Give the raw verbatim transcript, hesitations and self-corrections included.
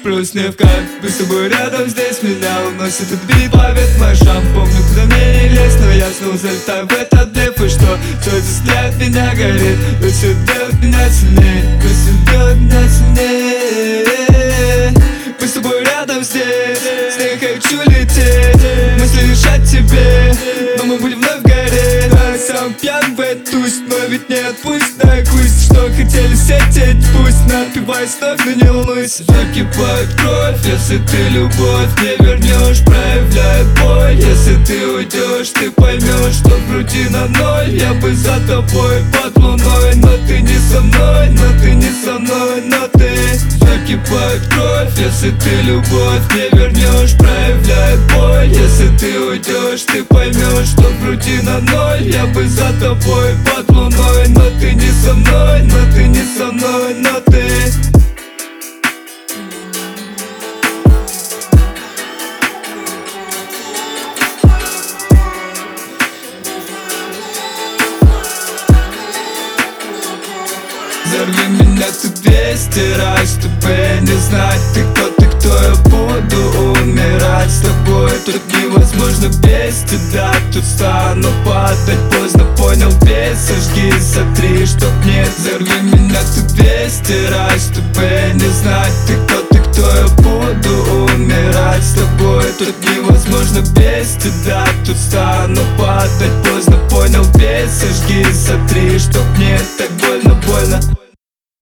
Плюс не в кайф, быть с тобой рядом, здесь меня уносит этот бит, ловит мой шам. Помню, куда мне не лезть, но я снова залетаю в этот блеф. И что, все это взгляд меня горит, но все делает меня сильнее, но все делает меня сильнее. Быть с тобой рядом здесь, с ней хочу лететь, мысли лишь о тебе, но мы будем вновь гореть. Да, сам пьян в эту тусть, но ведь не отпусть, дай пусть, что хотели сететь, пусть напивай вновь, но не волнуйся. Закипает кровь, если ты любовь не вернешь, проявляет боль. Если ты уйдешь, ты поймешь, что в груди на ноль. Я бы за тобой под луной, но ты не со мной, но ты не со мной, но ты. Закипает кровь, если ты любовь не вернешь, проявляет боль. Если ты уйдешь, ты поймешь, что в груди на ноль. Я бы за тобой под луной, но ты не со мной, но ты не со мной, но ты. Взорви меня тут весь, стирай, чтобы не знать, ты кто, ты кто, я буду умирать с тобой. Тут невозможно без тебя, тут стану падать поздно, понял весь. Сожги, сотри, чтоб нет. Взорви меня тут весь, стирай, чтобы не знать, ты кто, ты кто, я буду умирать с тобой. Тут невозможно без тебя, тут стану падать поздно, понял весь. Сожги, сотри, чтоб нет, так больно, больно.